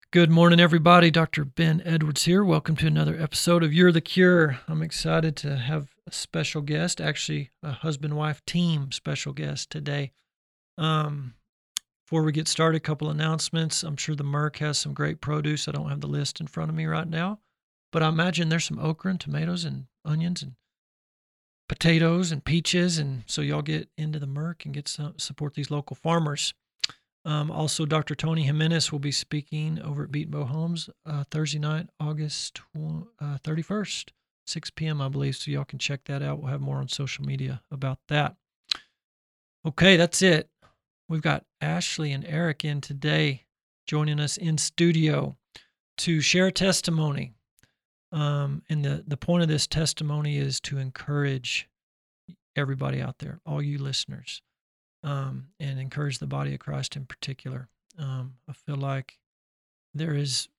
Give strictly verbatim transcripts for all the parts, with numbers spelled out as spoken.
Good morning, everybody. Doctor Ben Edwards here. Welcome to another episode of You're the Cure. I'm excited to have a special guest, actually a husband-wife team special guest today. Um, before we get started, a couple announcements. I'm sure the Merc has some great produce. I don't have the list in front of me right now, but I imagine there's some okra and tomatoes and onions and potatoes and peaches, and so y'all get into the Merc and get some support these local farmers. Um, also, Doctor Tony Jimenez will be speaking over at Beat Bow Homes uh, Thursday night, August uh, thirty-first, six p.m., I believe. So y'all can check that out. We'll have more on social media about that. Okay, that's it. We've got Ashley and Eric in today, joining us in studio to share a testimony. Um, and the, the point of this testimony is to encourage everybody out there, all you listeners. Um, and encourage the body of Christ in particular. Um, I feel like there is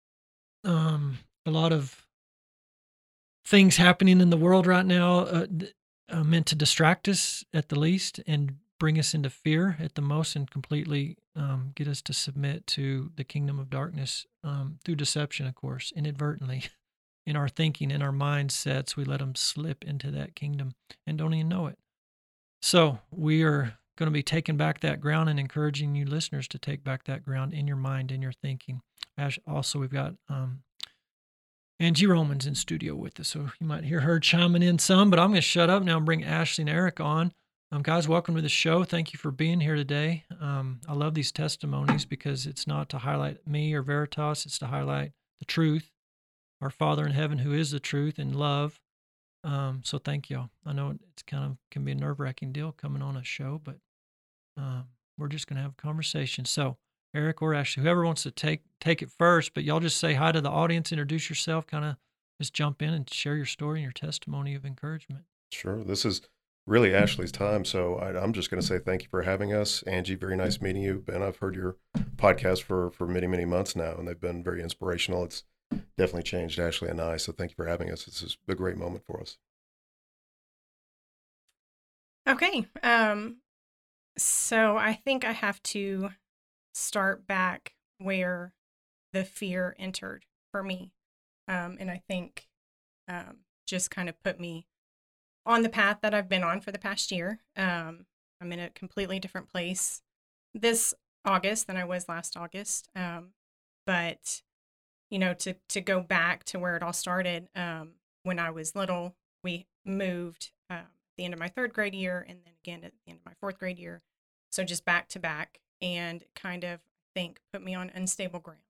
um, a lot of things happening in the world right now uh, uh, meant to distract us at the least and bring us into fear at the most, and completely um, get us to submit to the kingdom of darkness um, through deception, of course, inadvertently. In our thinking, in our mindsets, we let them slip into that kingdom and don't even know it. So we are going to be taking back that ground and encouraging you listeners to take back that ground in your mind, in your thinking. As also, we've got um, Angie Romans in studio with us, so you might hear her chiming in some, but I'm going to shut up now and bring Ashley and Eric on. Um, guys, welcome to the show. Thank you for being here today. Um, I love these testimonies because it's not to highlight me or Veritas, it's to highlight the truth, our Father in heaven who is the truth and love. Um, so thank y'all. I know it's kind of can be a nerve-wracking deal coming on a show, but um, we're just going to have a conversation. So Eric or Ashley, whoever wants to take take it first, but y'all just say hi to the audience, introduce yourself, kind of just jump in and share your story and your testimony of encouragement. Sure. This is really Ashley's time, so I, I'm just going to say thank you for having us. Angie, very nice meeting you. Ben, I've heard your podcast for, for many, many months now, and they've been very inspirational. It's definitely changed Ashley and I, so thank you for having us. This is a great moment for us. Okay. Um, so I think I have to start back where the fear entered for me. Um, and I think um, just kind of put me on the path that I've been on for the past year. Um, I'm in a completely different place this August than I was last August. Um, but, you know, to, to go back to where it all started, um, when I was little, we moved um, at the end of my third grade year and then again at the end of my fourth grade year. So just back to back, and kind of, I think, put me on unstable ground.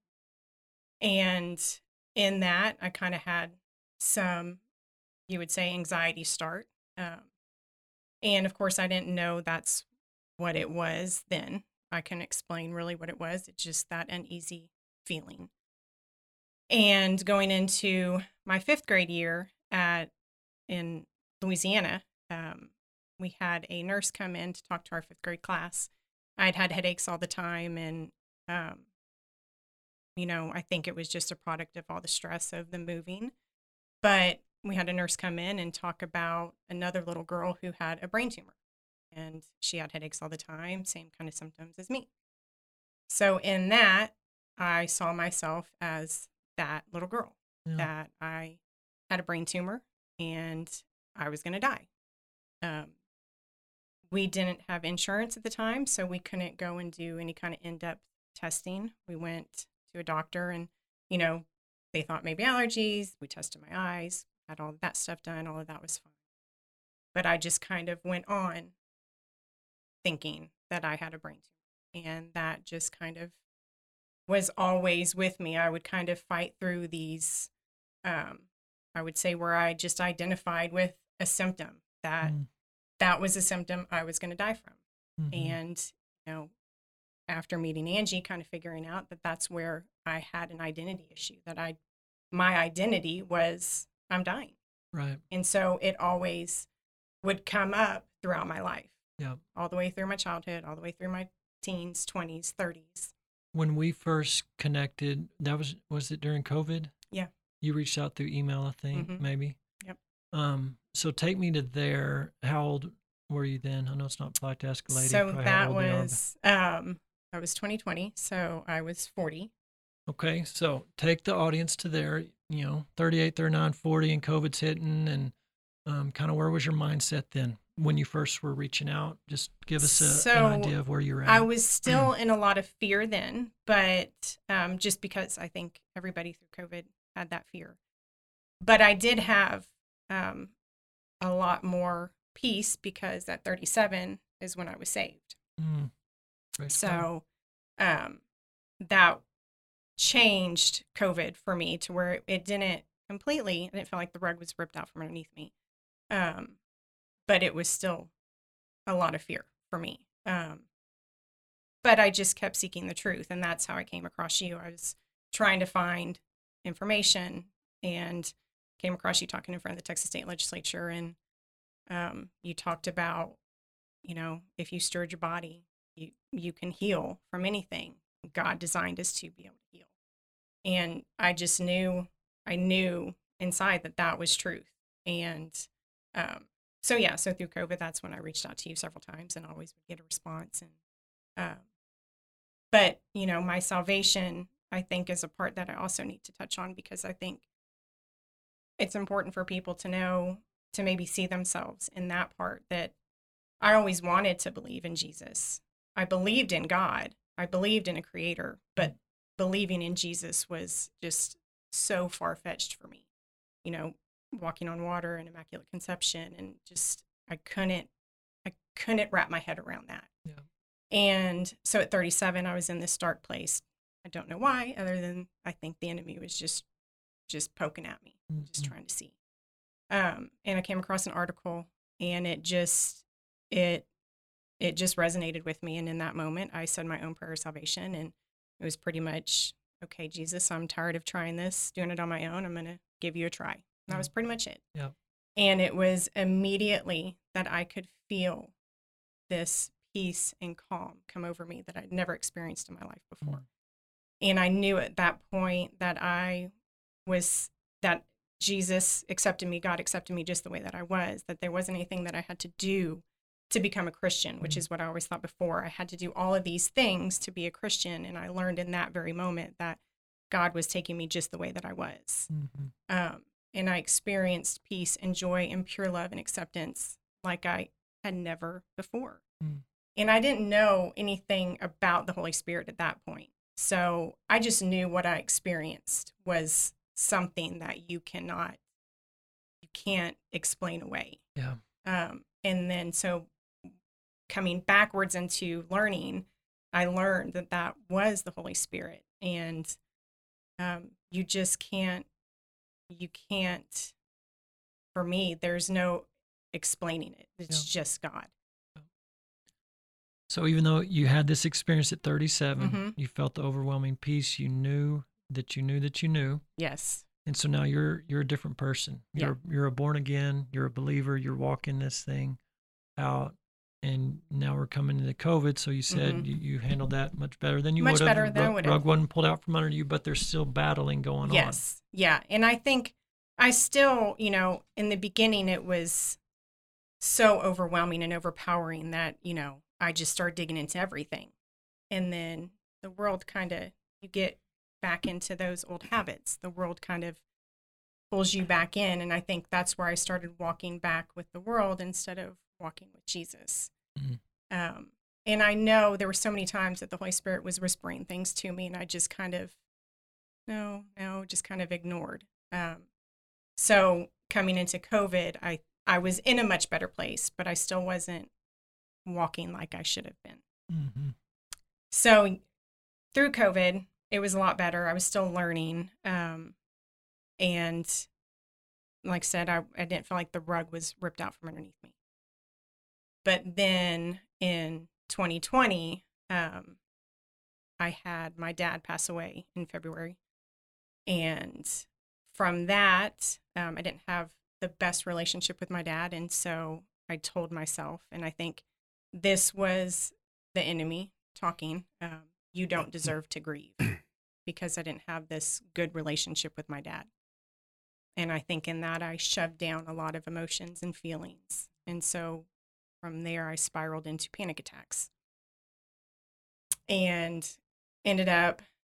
And in that, I kind of had some, you would say, anxiety start. Um, and of course, I didn't know that's what it was then. I can explain really what it was. It's just that uneasy feeling. And going into my fifth grade year at in Louisiana, um, we had a nurse come in to talk to our fifth grade class. I'd had headaches all the time, and um, you know, I think it was just a product of all the stress of the moving. But we had a nurse come in and talk about another little girl who had a brain tumor, and she had headaches all the time, same kind of symptoms as me. So in that, I saw myself as that little girl, yeah. that I had a brain tumor and I was going to die. Um, we didn't have insurance at the time, so we couldn't go and do any kind of in-depth testing. We went to a doctor and, you know, they thought maybe allergies. We tested my eyes, had all of that stuff done. All of that was fine. But I just kind of went on thinking that I had a brain tumor. And that just kind of was always with me. I would kind of fight through these, um, I would say, where I just identified with a symptom that mm. that was a symptom I was going to die from. Mm-hmm. And, you know, after meeting Angie, kind of figuring out that that's where I had an identity issue, that I, my identity was I'm dying. Right. And so it always would come up throughout my life. Yeah. All the way through my childhood, all the way through my teens, twenties, thirties. When we first connected, that was, was it during COVID? Yeah. You reached out through email, I think, mm-hmm. maybe. Yep. Um, so take me to there. How old were you then? I know it's not polite to ask a lady. So that was, um, that was twenty twenty. So I was forty. Okay, so take the audience to there, you know, thirty-eight, thirty-nine, forty, and COVID's hitting, and um, kind of where was your mindset then when you first were reaching out? Just give us a, an So idea of where you're I at. was still in a lot of fear then, but um, just because I think everybody through COVID had that fear. But I did have um, a lot more peace because at thirty-seven is when I was saved. Mm, praise God. So um, that changed COVID for me to where it didn't completely, I didn't feel like the rug was ripped out from underneath me. Um, but it was still a lot of fear for me. Um, but I just kept seeking the truth, and that's how I came across you. I was trying to find information and came across you talking in front of the Texas State Legislature, and um, you talked about, you know, if you stirred your body, you you can heal from anything. God designed us to be able to heal. And I just knew, I knew inside that that was truth. And um, so, yeah, so through COVID, that's when I reached out to you several times and always would get a response. And um, but, you know, my salvation, I think, is a part that I also need to touch on, because I think it's important for people to know, to maybe see themselves in that part, that I always wanted to believe in Jesus. I believed in God. I believed in a creator, but believing in Jesus was just so far-fetched for me. You know, walking on water and Immaculate Conception, and just, I couldn't, I couldn't wrap my head around that. Yeah. And so at thirty-seven, I was in this dark place. I don't know why, other than I think the enemy was just, just poking at me, Mm-hmm. just trying to see. Um, and I came across an article, and it just, it, it just resonated with me. And in that moment, I said my own prayer of salvation, and it was pretty much, okay, Jesus, I'm tired of trying this, doing it on my own. I'm going to give you a try. And that was pretty much it. Yeah. And it was immediately that I could feel this peace and calm come over me that I'd never experienced in my life before. Mm. And I knew at that point that I was, that Jesus accepted me, God accepted me just the way that I was, that there wasn't anything that I had to do to become a Christian, which Mm. is what I always thought before. I had to do all of these things to be a Christian. And I learned in that very moment that God was taking me just the way that I was. Mm-hmm. Um, and I experienced peace and joy and pure love and acceptance like I had never before. Mm. And I didn't know anything about the Holy Spirit at that point. So I just knew what I experienced was something that you cannot, you can't explain away. Yeah. Um, and then so coming backwards into learning, I learned that that was the Holy Spirit. And um, you just can't, you can't, for me, there's no explaining it. It's Yeah. just God. So even though you had this experience at thirty-seven, Mhm. you felt the overwhelming peace. You knew that you knew that you knew. Yes. And so now you're you're a different person. You're you're a born again, you're a believer, you're walking this thing out. And now we're coming into COVID. So you said Mhm. you, you handled that much better than you Much would have. better The than I rug- would have. Rug wasn't pulled out from under you, but there's still battling going on. Yes. Yeah. And I think I still, you know, in the beginning, it was so overwhelming and overpowering that, you know, I just started digging into everything. And then the world kind of, you get back into those old habits. The world kind of pulls you back in. And I think that's where I started walking back with the world instead of walking with Jesus. Mhm. Um, and I know there were so many times that the Holy Spirit was whispering things to me, and I just kind of, no, no, just kind of ignored. Um, so coming into COVID, I, I was in a much better place, but I still wasn't walking like I should have been. Mm-hmm. So through COVID, it was a lot better. I was still learning. Um, and like I said, I, I didn't feel like the rug was ripped out from underneath me. But then in twenty twenty, um, I had my dad pass away in February. And from that, um, I didn't have the best relationship with my dad. And so I told myself, and I think this was the enemy talking, um, you don't deserve to grieve, because I didn't have this good relationship with my dad. And I think in that I shoved down a lot of emotions and feelings. And so from there, I spiraled into panic attacks and ended up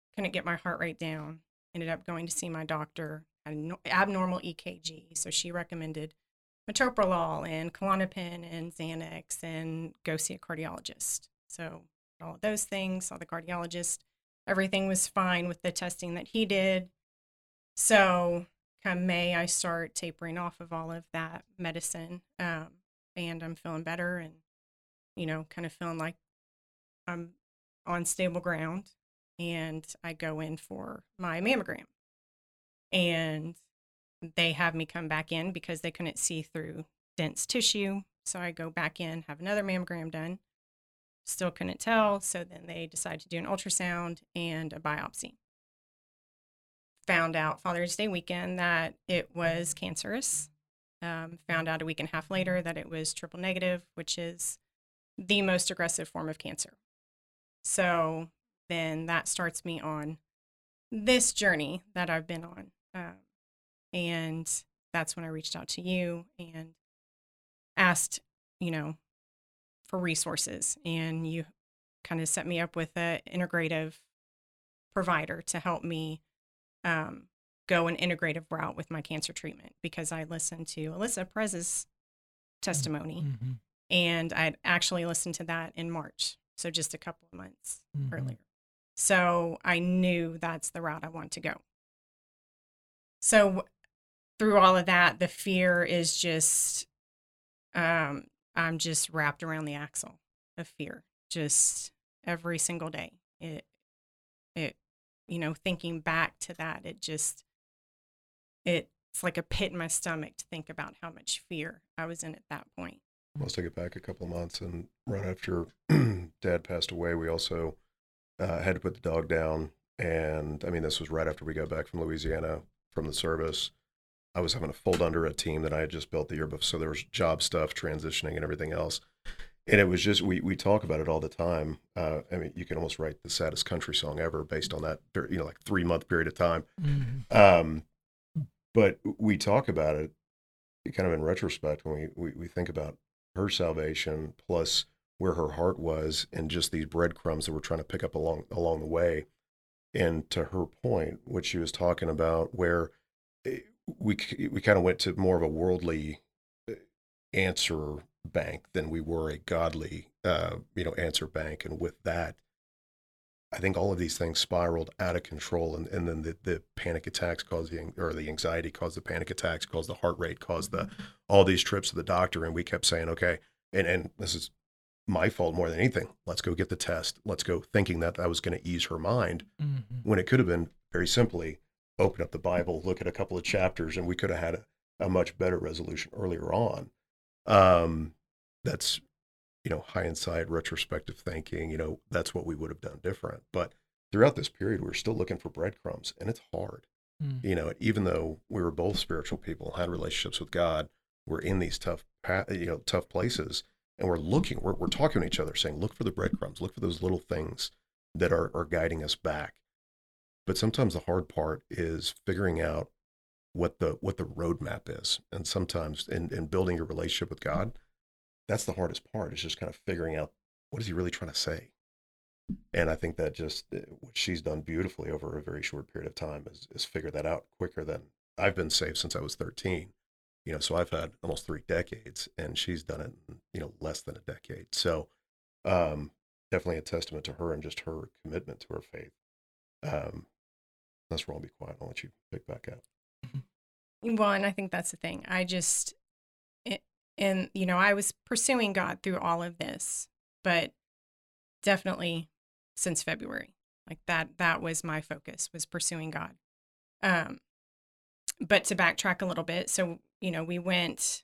couldn't get my heart rate down. Ended up going to see my doctor, had an abnormal E K G. So she recommended metoprolol and Klonopin and Xanax and go see a cardiologist. So all of those things, saw the cardiologist. Everything was fine with the testing that he did. So come May, I start tapering off of all of that medicine. Um, and I'm feeling better and, you know, kind of feeling like I'm on stable ground. And I go in for my mammogram. And they have me come back in because they couldn't see through dense tissue. So I go back in, have another mammogram done. Still couldn't tell. So then they decided to do an ultrasound and a biopsy. Found out Father's Day weekend that it was cancerous. Um, found out a week and a half later that it was triple negative, which is the most aggressive form of cancer. So then that starts me on this journey that I've been on. Um, and that's when I reached out to you and asked, you know, for resources. And you kind of set me up with an integrative provider to help me um, go an integrative route with my cancer treatment, because I listened to Alyssa Perez's testimony, mm-hmm. and I'd actually listened to that in March. So just a couple of months mm-hmm. earlier. So I knew that's the route I want to go. So through all of that, the fear is just, um, I'm just wrapped around the axle of fear, just every single day. It, it, you know, thinking back to that, it just, it's like a pit in my stomach to think about how much fear I was in at that point. Let's take it back a couple of months, and right after Dad passed away, we also uh, had to put the dog down. And I mean, this was right after we got back from Louisiana from the service. I was having to fold under a team that I had just built the year before, so there was job stuff, transitioning, and everything else. And it was just, we we talk about it all the time. Uh, I mean, you can almost write the saddest country song ever based on that, you know, like three month period of time. Mm-hmm. Um, but we talk about it kind of in retrospect when we, we, we think about her salvation plus where her heart was and just these breadcrumbs that we're trying to pick up along along the way. And to her point, what she was talking about, where we we kind of went to more of a worldly answer bank than we were a godly, uh, you know, answer bank. And with that, I think all of these things spiraled out of control, and, and then the, the panic attacks caused the, or the anxiety caused the panic attacks, caused the heart rate, caused the all these trips to the doctor. And we kept saying, okay, and and this is my fault more than anything. Let's go get the test. Let's go, thinking that that was going to ease her mind, mm-hmm. when it could have been very simply open up the Bible, look at a couple of chapters, and we could have had a, a much better resolution earlier on. Um, that's, you know, hindsight, retrospective thinking, you know, that's what we would have done different. But throughout this period, we were still looking for breadcrumbs, and it's hard. Mm. You know, even though we were both spiritual people, had relationships with God, we're in these tough, you know, tough places, and we're looking, we're, we're talking to each other saying, look for the breadcrumbs, look for those little things that are, are guiding us back. But sometimes the hard part is figuring out what the, what the roadmap is. And sometimes in, in building your relationship with God, that's the hardest part, is just kind of figuring out, what is he really trying to say? And I think that just what she's done beautifully over a very short period of time is, is figure that out quicker than I've been saved since I was thirteen. You know, so I've had almost three decades, and she's done it in, you know, less than a decade. So um, definitely a testament to her and just her commitment to her faith. Um, that's where I'll be quiet. I'll let you pick back up. Well, and I think that's the thing. I just, it, and, you know, I was pursuing God through all of this, but definitely since February, like that, that was my focus, was pursuing God. Um, but to backtrack a little bit, so, you know, we went,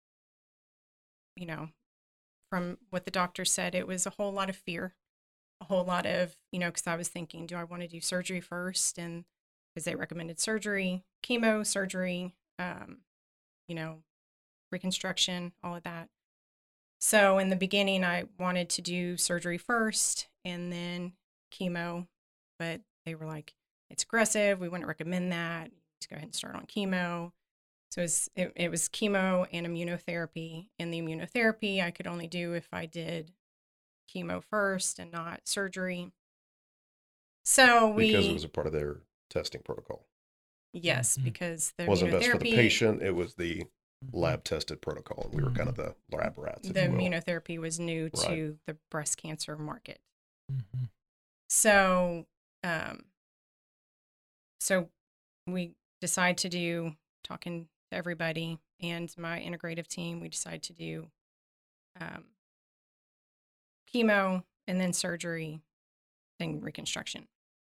you know, from what the doctor said, it was a whole lot of fear, a whole lot of, you know, because I was thinking, do I want to do surgery first? And because they recommended surgery, chemo, surgery, um, you know, reconstruction, all of that. So in the beginning, I wanted to do surgery first and then chemo, but they were like, it's aggressive. We wouldn't recommend that. Just go ahead and start on chemo. So it was, it, it was chemo and immunotherapy. And the immunotherapy I could only do if I did chemo first and not surgery. So we because it was a part of their testing protocol. yes, Mhm. because the It wasn't best for the immunotherapy patient. It was the lab tested protocol, and we were kind of the lab rats, if the you will. immunotherapy was new Right. to the breast cancer market. Mhm. So um so we decide to do talking to everybody and my integrative team, we decide to do um, chemo and then surgery, then reconstruction.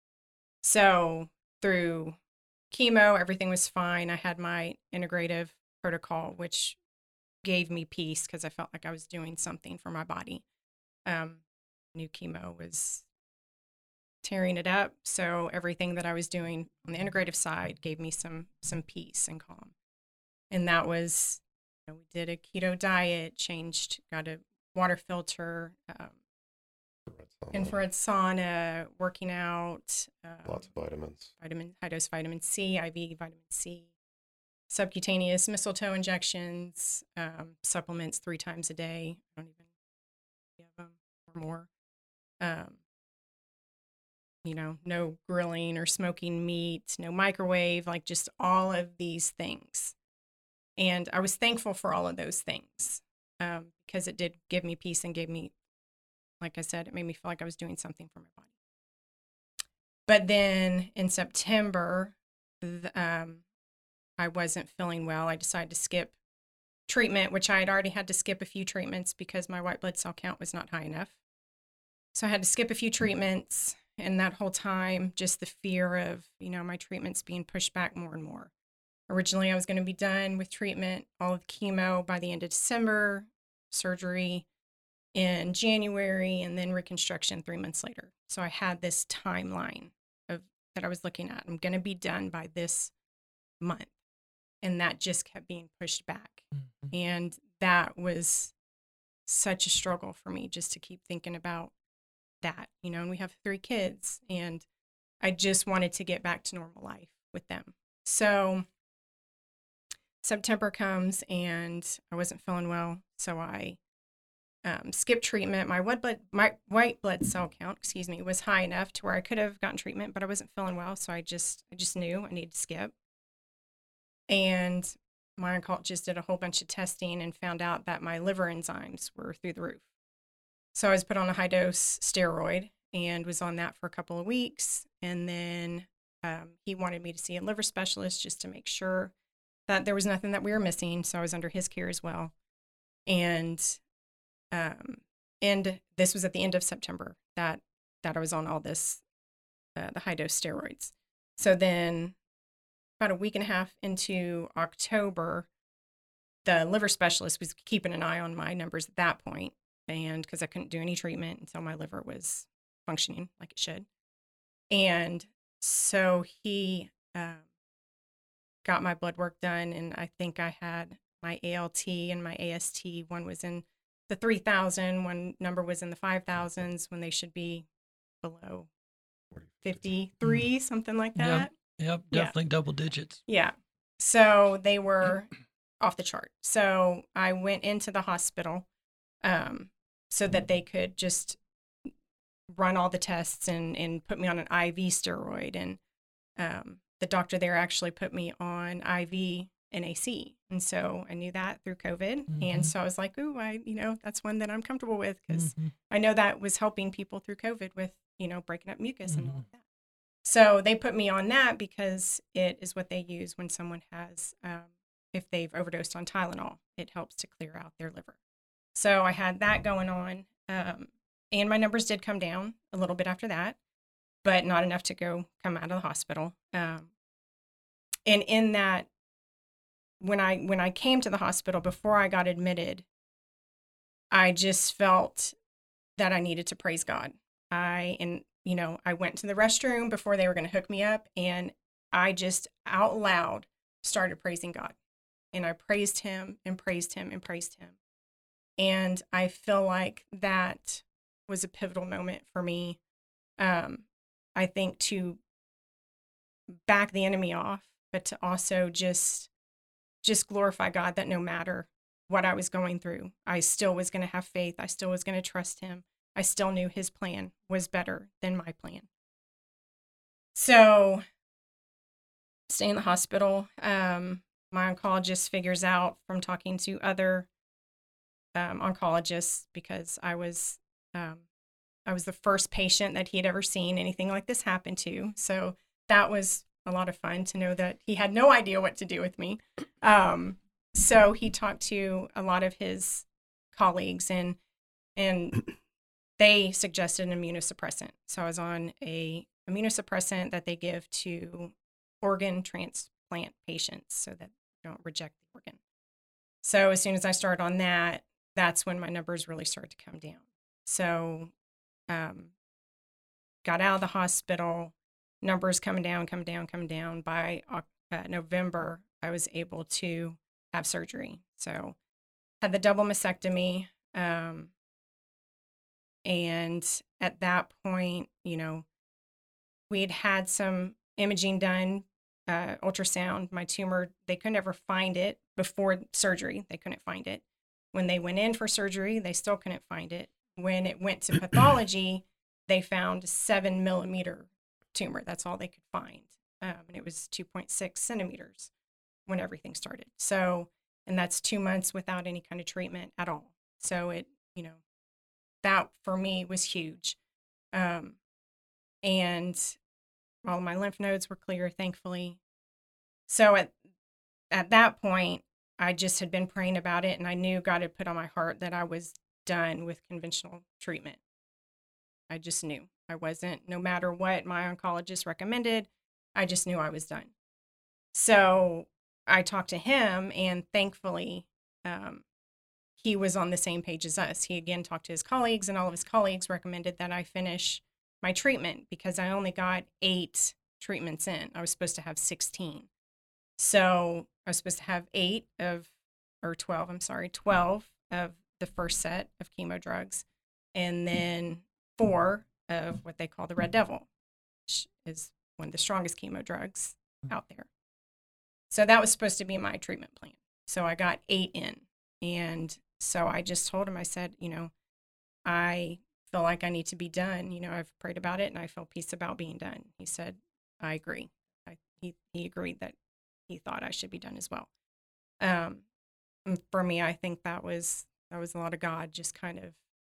So through chemo, everything was fine. I had my integrative protocol, which gave me peace because I felt like I was doing something for my body. Um, new chemo was tearing it up, so everything that I was doing on the integrative side gave me some some peace and calm. And that was, you know, we did a keto diet, changed, got a water filter, um, infrared sauna, working out, um, Lots of vitamins. vitamin, high dose vitamin C, I V vitamin C, subcutaneous mistletoe injections, um, supplements three times a day. I don't even have them or more. Um, you know, no grilling or smoking meat, no microwave, like just all of these things. And I was thankful for all of those things um, because it did give me peace and gave me, like I said, it made me feel like I was doing something for my body. But then in September, the, um, I wasn't feeling well. I decided to skip treatment, which I had already had to skip a few treatments because my white blood cell count was not high enough. So I had to skip a few treatments. And that whole time, just the fear of, you know, my treatments being pushed back more and more. Originally, I was going to be done with treatment, all of chemo by the end of December, surgery in January, and then reconstruction three months later. So I had this timeline of that I was looking at. I'm going to be done by this month. And that just kept being pushed back. Mhm. And that was such a struggle for me just to keep thinking about that, you know, and we have three kids and I just wanted to get back to normal life with them. So September comes and I wasn't feeling well. So I um, skipped treatment. My white blood, my white blood cell count, excuse me, was high enough to where I could have gotten treatment, but I wasn't feeling well. So I just, I just knew I needed to skip. And my oncologist did a whole bunch of testing and found out that my liver enzymes were through the roof. So I was put on a high dose steroid and was on that for a couple of weeks. And then um, he wanted me to see a liver specialist just to make sure that there was nothing that we were missing. So I was under his care as well. And um, and this was at the end of September that that I was on all this, uh, the high dose steroids. So then about a week and a half into October, the liver specialist was keeping an eye on my numbers at that point. And because I couldn't do any treatment until my liver was functioning like it should. And so he um, got my blood work done, and I think I had my A L T and my A S T. One was in the three thousand, one number was in the five thousands when they should be below fifty-three, mm. something like that. Yep, yep definitely yeah. double digits. Yeah. So they were off the chart. So I went into the hospital um, so that they could just run all the tests and, and put me on an I V steroid. And um, the doctor there actually put me on I V N A C. And so I knew that through COVID. Mm-hmm. And so I was like, ooh, I, you know, that's one that I'm comfortable with because mm-hmm. I know that was helping people through COVID with, you know, breaking up mucus mm-hmm. and all of that. So they put me on that because it is what they use when someone has, um, if they've overdosed on Tylenol, it helps to clear out their liver. So I had that going on. Um, and my numbers did come down a little bit after that, but not enough to go come out of the hospital. Um, and in that, when I when I came to the hospital before I got admitted, I just felt that I needed to praise God. I and you know I went to the restroom before they were going to hook me up, and I just out loud started praising God, and I praised Him and praised Him and praised Him, and I feel like that was a pivotal moment for me. Um, I think to back the enemy off, but to also just just glorify God that no matter what I was going through, I still was going to have faith. I still was going to trust Him. I still knew His plan was better than my plan. So stay in the hospital. Um, my oncologist figures out from talking to other um, oncologists, because I was um, I was the first patient that he had ever seen anything like this happen to. So that was a lot of fun to know that he had no idea what to do with me. Um, so he talked to a lot of his colleagues, and and they suggested an immunosuppressant. So I was on a immunosuppressant that they give to organ transplant patients so that they don't reject the organ. So as soon as I started on that, that's when my numbers really started to come down. So um, got out of the hospital, numbers coming down, coming down, coming down. By uh, November, I was able to have surgery. So had the double mastectomy. Um, and at that point, you know, we had had some imaging done, uh, ultrasound. My tumor, they could never find it before surgery. They couldn't find it. When they went in for surgery, they still couldn't find it. When it went to pathology, they found seven millimeter tumor. That's all they could find. Um, and it was two point six centimeters when everything started. So, and that's two months without any kind of treatment at all. So it, you know, that for me was huge. Um, and all my lymph nodes were clear, thankfully. So at, at that point, I just had been praying about it, and I knew God had put on my heart that I was done with conventional treatment. I just knew I wasn't, no matter what my oncologist recommended, I just knew I was done. So I talked to him, and thankfully, um, he was on the same page as us. He again talked to his colleagues, and all of his colleagues recommended that I finish my treatment because I only got eight treatments in. I was supposed to have sixteen. So I was supposed to have eight of, or twelve, I'm sorry, twelve of the first set of chemo drugs, and then four of what they call the Red Devil, which is one of the strongest chemo drugs out there. So that was supposed to be my treatment plan. So I got eight in. And so I just told him, I said, you know, I feel like I need to be done. You know, I've prayed about it and I feel peace about being done. He said, I agree. I, he, he agreed that he thought I should be done as well. Um, and for me, I think that was, that was a lot of God just kind of,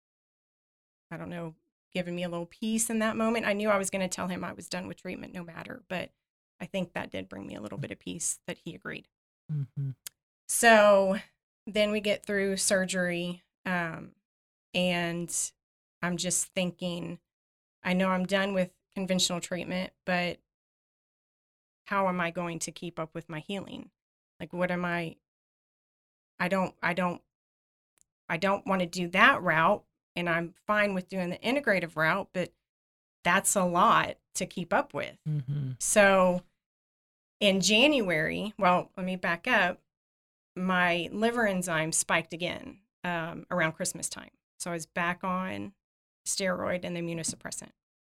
I don't know, giving me a little peace in that moment. I knew I was going to tell him I was done with treatment no matter, but I think that did bring me a little bit of peace that he agreed. Mm-hmm. So then we get through surgery, um, and I'm just thinking, I know I'm done with conventional treatment, but how am I going to keep up with my healing? Like, what am I, I don't, I don't, I don't want to do that route, and I'm fine with doing the integrative route, but that's a lot to keep up with. Mm-hmm. So in January, well, let me back up. My liver enzyme spiked again um, around Christmas time. So I was back on steroid and the immunosuppressant.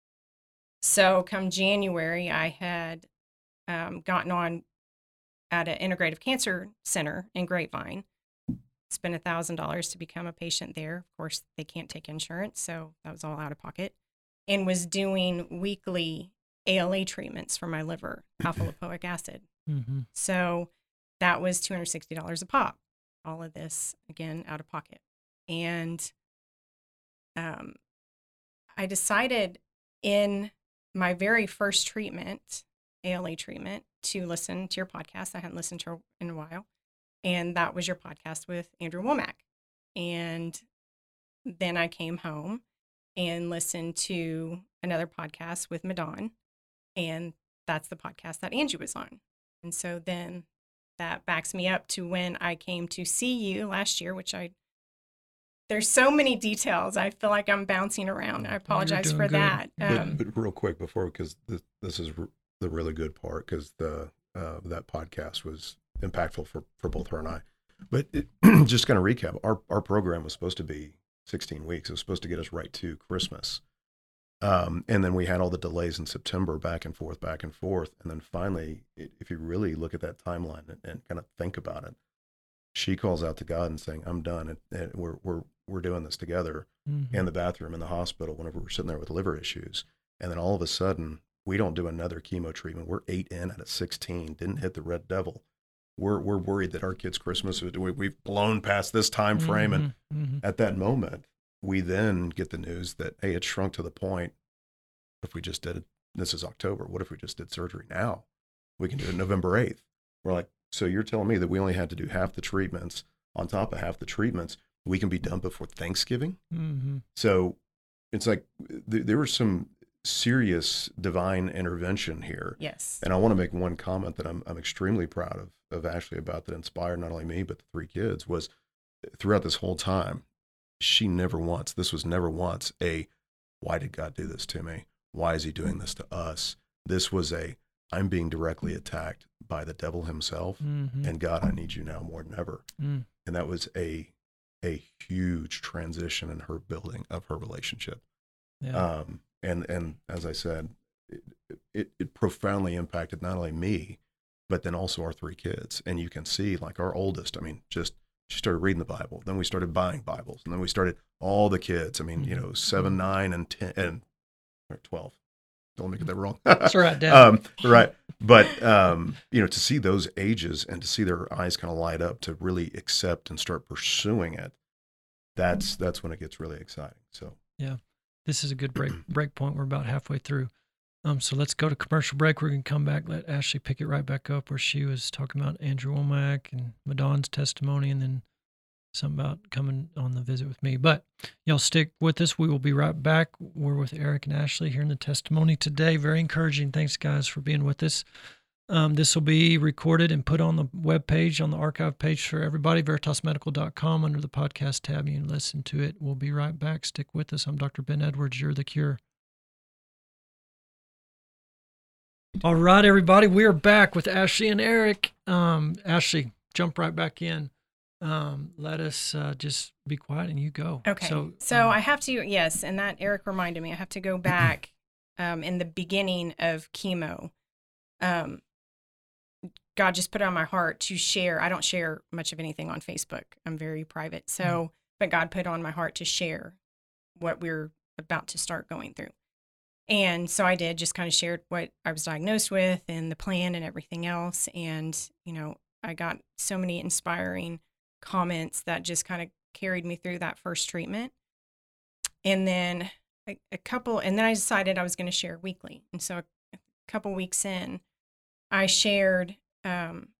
So come January, I had um, gotten on at an integrative cancer center in Grapevine. Spent one thousand dollars to become a patient there. Of course, they can't take insurance, so that was all out of pocket. And was doing weekly A L A treatments for my liver, alpha lipoic acid. Mm-hmm. So that was two hundred sixty dollars a pop. All of this, again, out of pocket. And um, I decided in my very first treatment, A L A treatment, to listen to your podcast. I hadn't listened to it in a while. And that was your podcast with Andrew Womack. And then I came home and listened to another podcast with Madon. And that's the podcast that Angie was on. And so then that backs me up to when I came to see you last year, which I, there's so many details. I feel like I'm bouncing around. I apologize for good. that. Um, But, but real quick before, because this, this is r- the really good part, because the uh, that podcast was impactful for, for both her and I. But it, just kind of recap, our, our program was supposed to be sixteen weeks. It was supposed to get us right to Christmas. Um, and then we had all the delays in September, back and forth, back and forth. And then finally, it, if you really look at that timeline and, and kind of think about it, she calls out to God and saying, I'm done. And, and we're, we're, we're doing this together Mm-hmm. in the bathroom in the hospital whenever we're sitting there with liver issues. And then all of a sudden we don't do another chemo treatment. We're eight in out of sixteen, didn't hit the red devil. We're we're worried that our kids' Christmas, we, we've blown past this time frame. Mm-hmm. And Mm-hmm. at that moment, we then get the news that, hey, it's shrunk to the point, if we just did it, this is October, what if we just did surgery now? We can do it November eighth. We're like, so you're telling me that we only had to do half the treatments on top of half the treatments, we can be done before Thanksgiving? Mm-hmm. So it's like th- there was some serious divine intervention here. Yes. And I want to make one comment that I'm I'm extremely proud of of Ashley about, that inspired not only me but the three kids, was throughout this whole time, she never once, this was never once a, why did God do this to me? Why is he doing this to us? This was a, I'm being directly attacked by the devil himself, Mm-hmm. and God, I need you now more than ever. Mm. And that was a a huge transition in her building of her relationship. Yeah. Um, and and as I said, it, it, it profoundly impacted not only me, but then also our three kids. And you can see, like our oldest, I mean, just she started reading the Bible. Then we started buying Bibles, and then we started all the kids. I mean, you know, seven, nine, and ten, and or twelve. Don't make it that wrong. That's right, Dad. um, right. But um, you know, to see those ages and to see their eyes kind of light up to really accept and start pursuing it, that's that's when it gets really exciting. So This is a good break break point. We're about halfway through. Um, so let's go to commercial break. We're going to come back, let Ashley pick it right back up where she was talking about Andrew Womack and Madon's testimony, and then something about coming on the visit with me. But y'all stick with us. We will be right back. We're with Eric and Ashley here in the testimony today. Very encouraging. Thanks, guys, for being with us. Um, this will be recorded and put on the webpage, on the archive page for everybody, veritas medical dot com, under the podcast tab. You can listen to it. We'll be right back. Stick with us. I'm Doctor Ben Edwards. You're the Cure. All right, everybody. We are back with Ashley and Eric. Um, Ashley, jump right back in. Um, let us uh, just be quiet and you go. Okay. So, So, um, I have to, yes, and that Eric reminded me, I have to go back um, in the beginning of chemo. Um, God just put it on my heart to share. I don't share much of anything on Facebook. I'm very private. So, Mm. but God put on my heart to share what we're about to start going through. And so I did, just kind of shared what I was diagnosed with and the plan and everything else. And, you know, I got so many inspiring comments that just kind of carried me through that first treatment. And then a, a couple, and then I decided I was going to share weekly. And so a, a couple weeks in, I shared, um,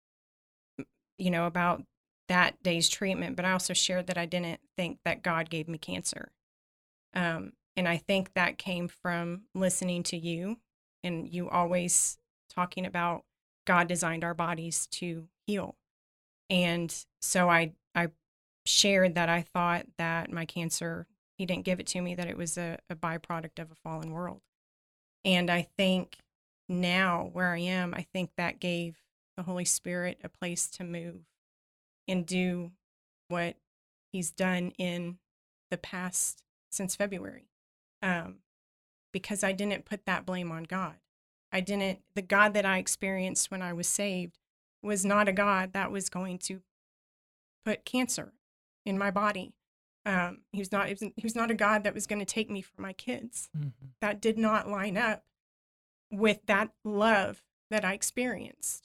you know, about that day's treatment, but I also shared that I didn't think that God gave me cancer. Um, and I think that came from listening to you, and you always talking about God designed our bodies to heal. And so I, I shared that I thought that my cancer, he didn't give it to me, that it was a, a byproduct of a fallen world. And I think now where I am, I think that gave the Holy Spirit a place to move and do what he's done in the past since February. Um, because I didn't put that blame on God. I didn't, the God that I experienced when I was saved was not a God that was going to put cancer in my body. Um, he was not, he was, he was not a God that was going to take me from my kids. Mm-hmm. That did not line up with that love that I experienced.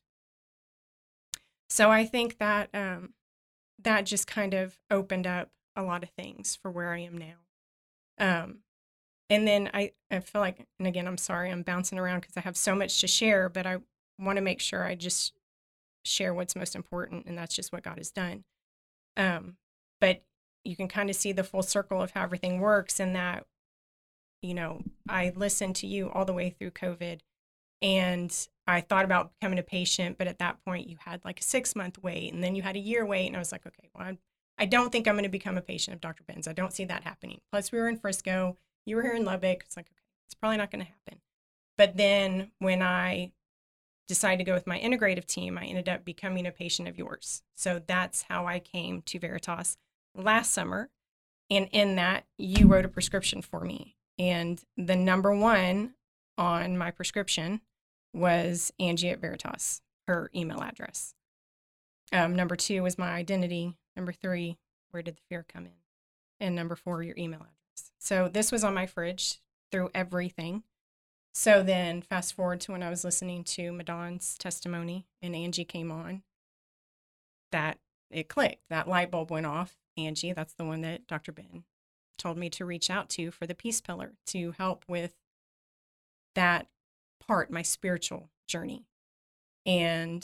So I think that, um, that just kind of opened up a lot of things for where I am now. Um, and then I, I feel like, and again, I'm sorry, I'm bouncing around because I have so much to share, but I want to make sure I just share what's most important, and that's just what God has done. Um, but you can kind of see the full circle of how everything works, and that, you know, I listened to you all the way through COVID, and I thought about becoming a patient, but at that point you had like a six month wait, and then you had a year wait, and I was like, okay, well, I'm, I don't think I'm going to become a patient of Doctor Ben's. I don't see that happening. Plus, we were in Frisco. You were here in Lubbock. It's like, okay, it's probably not going to happen. But then when I decided to go with my integrative team, I ended up becoming a patient of yours. So that's how I came to Veritas last summer. And in that, you wrote a prescription for me. And the number one on my prescription was Angie at Veritas, her email address. Um, number two was my identity. Number three, where did the fear come in? And number four, your email address. So this was on my fridge through everything. So then fast forward to when I was listening to Madon's testimony and Angie came on, that it clicked. That light bulb went off. Angie, that's the one that Doctor Ben told me to reach out to for the Peace Pillar to help with that part, my spiritual journey. And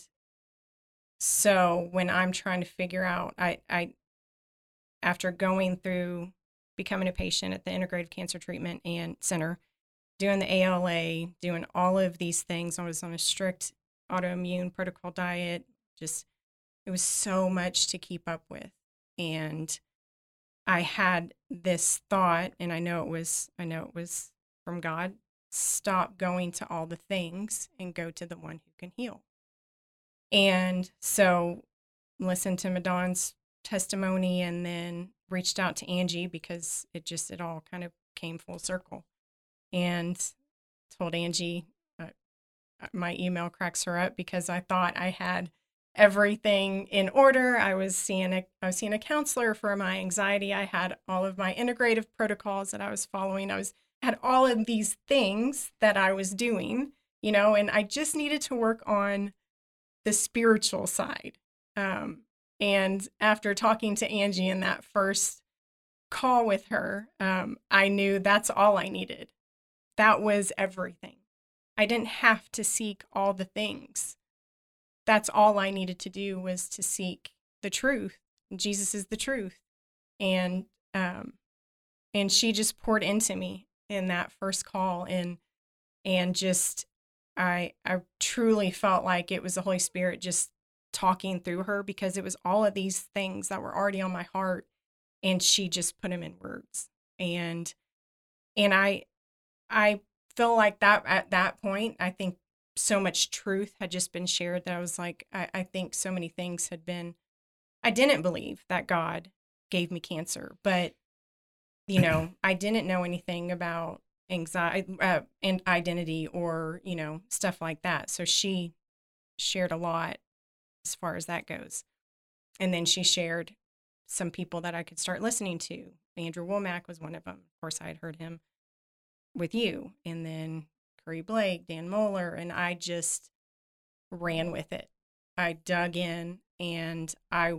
so when I'm trying to figure out, I, I, after going through becoming a patient at the Integrative Cancer Treatment and Center, doing the A L A, doing all of these things, I was on a strict autoimmune protocol diet. Just, it was so much to keep up with. And I had this thought, and I know it was, I know it was from God, stop going to all the things and go to the one who can heal. And so listened to Madon's testimony and then reached out to Angie because it just, it all kind of came full circle. And told Angie, uh, my email cracks her up because I thought I had everything in order. I was seeing a, I was seeing a counselor for my anxiety. I had all of my integrative protocols that I was following. I was, had all of these things that I was doing, you know, and I just needed to work on the spiritual side. Um, and after talking to Angie in that first call with her, um, I knew that's all I needed. That was everything. I didn't have to seek all the things. That's all I needed to do was to seek the truth. Jesus is the truth. And, um, and she just poured into me in that first call. And, and just, I, I truly felt like it was the Holy Spirit just talking through her because it was all of these things that were already on my heart and she just put them in words. And, and I, I feel like that at that point, I think so much truth had just been shared that I was like, I, I think so many things had been, I didn't believe that God gave me cancer, but, you know, I didn't know anything about anxiety uh, and identity or, you know, stuff like that. So she shared a lot as far as that goes. And then she shared some people that I could start listening to. Andrew Womack was one of them. Of course, I had heard him with you. And then Curry Blake, Dan Moeller, and I just ran with it. I dug in and I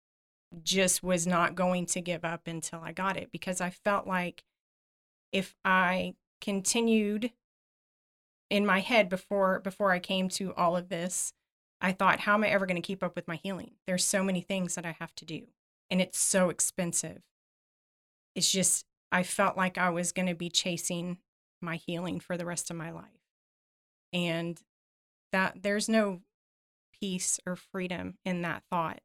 just was not going to give up until I got it because I felt like if I continued in my head before before I came to all of this, I thought, how am I ever going to keep up with my healing? There's so many things that I have to do and it's so expensive. It's just, I felt like I was going to be chasing my healing for the rest of my life. And that there's no peace or freedom in that thought.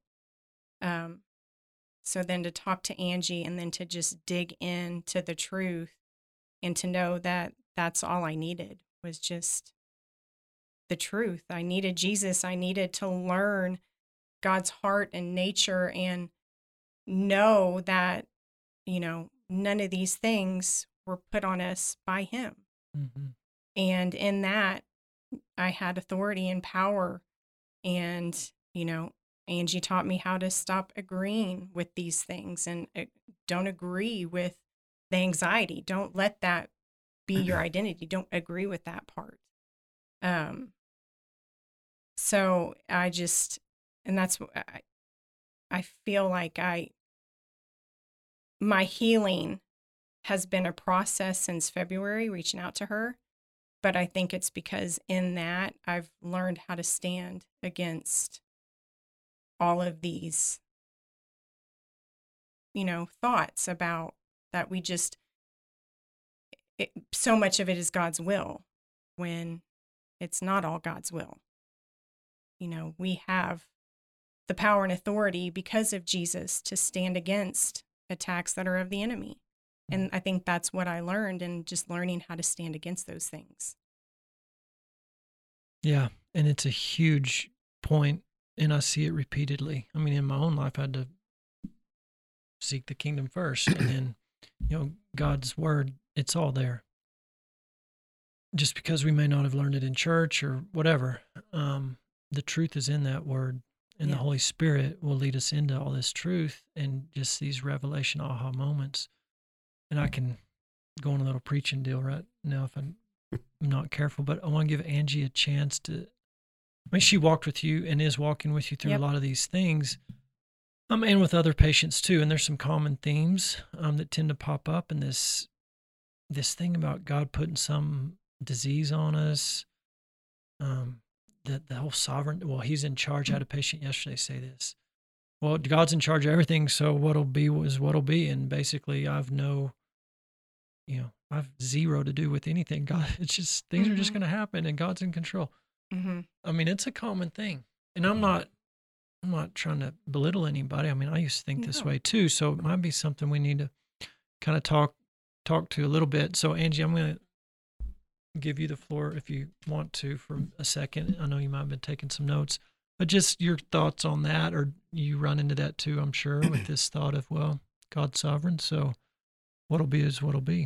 Um, so then to talk to Angie and then to just dig into the truth and to know that that's all I needed was just the truth. I needed Jesus. I needed to learn God's heart and nature and know that, you know, none of these things were put on us by him. Mm-hmm. And in that, I had authority and power. And, you know, Angie taught me how to stop agreeing with these things and uh, don't agree with the anxiety. Don't let that be your identity. Don't agree with that part. Um. So I just, and that's what I, I feel like I, my healing has been a process since February, reaching out to her. But I think it's because in that I've learned how to stand against all of these, you know, thoughts about that we just, it, so much of it is God's will when it's not all God's will. You know, we have the power and authority because of Jesus to stand against attacks that are of the enemy. And I think that's what I learned and just learning how to stand against those things. Yeah. And it's a huge point, and I see it repeatedly. I mean, in my own life, I had to seek the kingdom first, and then, you know, God's word, it's all there. Just because we may not have learned it in church or whatever, um, the truth is in that word, and yeah. The Holy Spirit will lead us into all this truth and just these revelation aha moments. And I can go on a little preaching deal right now if I not careful, but I want to give Angie a chance to. I mean, she walked with you and is walking with you through Yep. a lot of these things, um, and with other patients too. And there's some common themes um, that tend to pop up in this this thing about God putting some disease on us. Um, the the whole sovereign. Well, He's in charge. I had a patient yesterday say this. Well, God's in charge of everything, so what'll be is what'll be, and basically, I've no, you know, I've zero to do with anything. God, it's just things are just Mhm. going to happen, and God's in control. Mhm. I mean, it's a common thing, and I'm not, I'm not trying to belittle anybody. I mean, I used to think this No. way too, so it might be something we need to kind of talk, talk to a little bit. So, Angie, I'm going to give you the floor if you want to for a second. I know you might have been taking some notes, but just your thoughts on that, or you run into that too, I'm sure, with this thought of, well, God's sovereign, so what'll be is what'll be.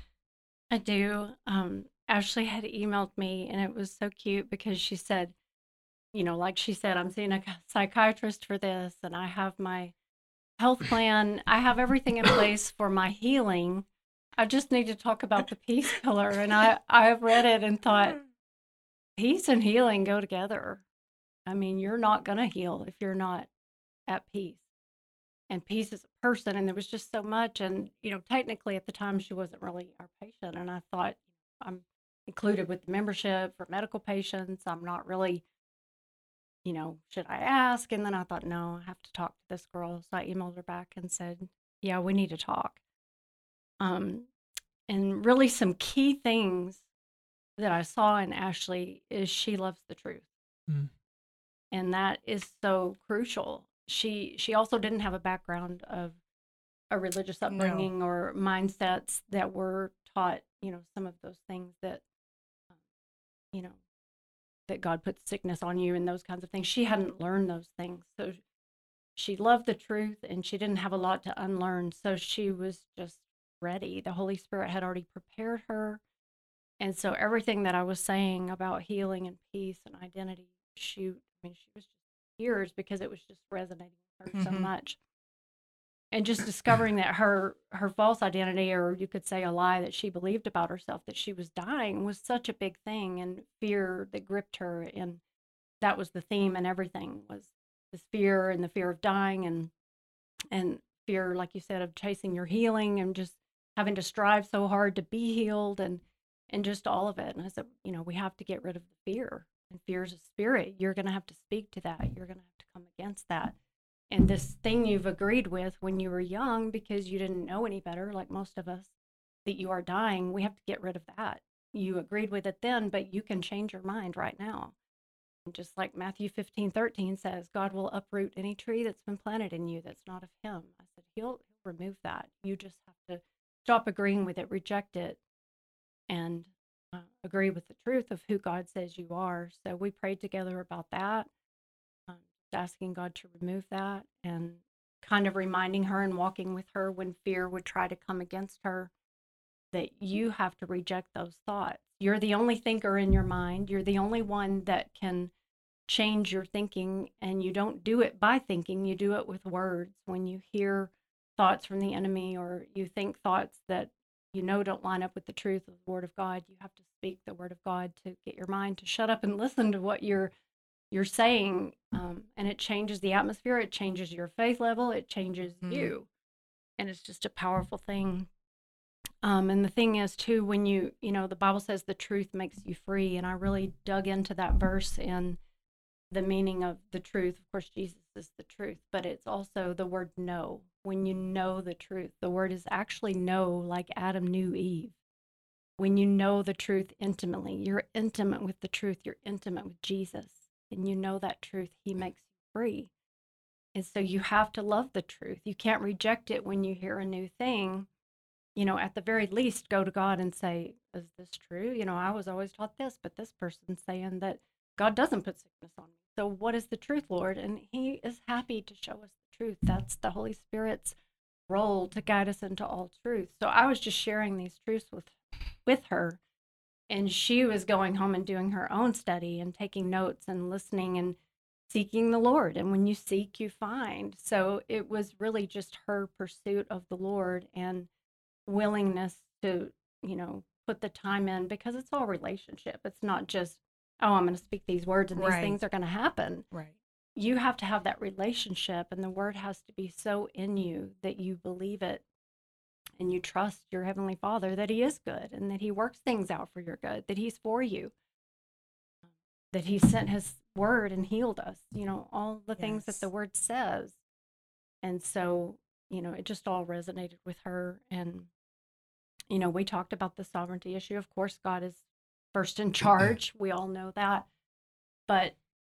I do. Um, Ashley had emailed me, and it was so cute because she said, you know, like she said, I'm seeing a psychiatrist for this, and I have my health plan. I have everything in place for my healing. I just need to talk about the peace pillar. And I, I have read it and thought, peace and healing go together. I mean, you're not going to heal if you're not at peace. And peace is a person. And there was just so much. And, you know, technically at the time, she wasn't really our patient. And I thought, I'm included with the membership for medical patients. I'm not really, you know, should I ask? And then I thought, no, I have to talk to this girl. So I emailed her back and said, yeah, we need to talk. Um, and really some key things that I saw in Ashley is she loves the truth. Mm. And that is so crucial. She she also didn't have a background of a religious No. upbringing or mindsets that were taught, you know, some of those things that, um, you know, that God puts sickness on you and those kinds of things. She hadn't learned those things. So she loved the truth and she didn't have a lot to unlearn. So she was just ready. The Holy Spirit had already prepared her. And so everything that I was saying about healing and peace and identity, she, I mean, she was just tears because it was just resonating with her so Mhm. much. And just discovering that her her false identity, or you could say a lie that she believed about herself, that she was dying, was such a big thing, and fear that gripped her. And that was the theme, and everything was this fear and the fear of dying, and and fear, like you said, of chasing your healing and just having to strive so hard to be healed, and and just all of it. And I said, you know, we have to get rid of the fear. And fear is a spirit. You're going to have to speak to that. You're going to have to come against that. And this thing you've agreed with when you were young because you didn't know any better, like most of us, that you are dying, we have to get rid of that. You agreed with it then, but you can change your mind right now. And just like Matthew fifteen thirteen says, God will uproot any tree that's been planted in you that's not of him. I said, he'll, he'll remove that. You just have to stop agreeing with it, reject it, and uh, agree with the truth of who God says you are. So we prayed together about that, um, just asking God to remove that, and kind of reminding her and walking with her when fear would try to come against her, that you have to reject those thoughts. You're the only thinker in your mind. You're the only one that can change your thinking, and you don't do it by thinking, you do it with words. When you hear thoughts from the enemy, or you think thoughts that you know don't line up with the truth of the word of God, you have to speak the word of God to get your mind to shut up and listen to what you're you're saying, um, and it changes the atmosphere, it changes your faith level, it changes Mm. you, and it's just a powerful thing. Um, and the thing is too, when you you know the Bible says the truth makes you free, and I really dug into that verse in the meaning of the truth. Of course, Jesus is the truth, but it's also the word know. When you know the truth, the word is actually know, like Adam knew Eve. When you know the truth intimately, you're intimate with the truth, you're intimate with Jesus, and you know that truth, he makes you free. And so you have to love the truth. You can't reject it when you hear a new thing. You know, at the very least, go to God and say, is this true? You know, I was always taught this, but this person's saying that God doesn't put sickness on me. So what is the truth, Lord? And he is happy to show us the truth. That's the Holy Spirit's role, to guide us into all truth. So I was just sharing these truths with with her, and she was going home and doing her own study and taking notes and listening and seeking the Lord. And when you seek, you find. So it was really just her pursuit of the Lord and willingness to, you know, put the time in, because it's all relationship. It's not just, oh, I'm going to speak these words and these Right. things are going to happen. Right. You have to have that relationship, and the word has to be so in you that you believe it and you trust your Heavenly Father that He is good and that He works things out for your good, that He's for you, that He sent His word and healed us, you know, all the things that the Yes. word says. And so, you know, it just all resonated with her. And, you know, we talked about the sovereignty issue. Of course, God is first in charge. We all know that. But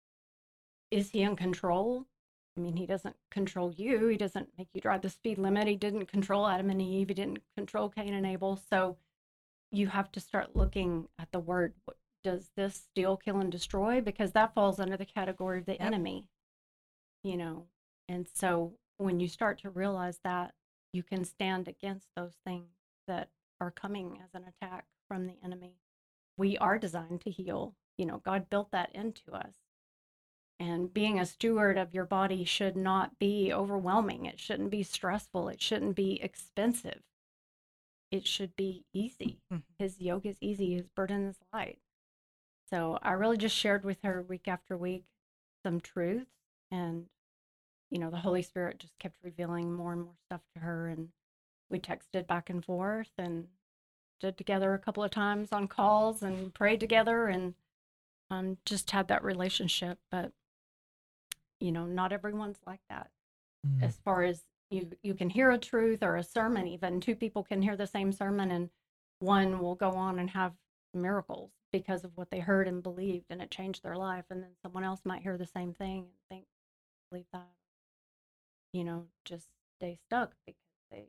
is He in control? I mean, He doesn't control you. He doesn't make you drive the speed limit. He didn't control Adam and Eve. He didn't control Cain and Abel. So you have to start looking at the word. What- Does this steal, kill, and destroy? Because that falls under the category of the Yep. enemy, you know. And so when you start to realize that, you can stand against those things that are coming as an attack from the enemy. We are designed to heal. You know, God built that into us. And being a steward of your body should not be overwhelming. It shouldn't be stressful. It shouldn't be expensive. It should be easy. Mhm. His yoke is easy, His burden is light. So I really just shared with her week after week some truths, and, you know, the Holy Spirit just kept revealing more and more stuff to her, and we texted back and forth and did together a couple of times on calls and prayed together, and um, just had that relationship. But, you know, not everyone's like that. Mm. As far as you, you can hear a truth or a sermon, even two people can hear the same sermon, and one will go on and have miracles because of what they heard and believed, and it changed their life. And then someone else might hear the same thing and think, believe that, you know, just stay stuck because they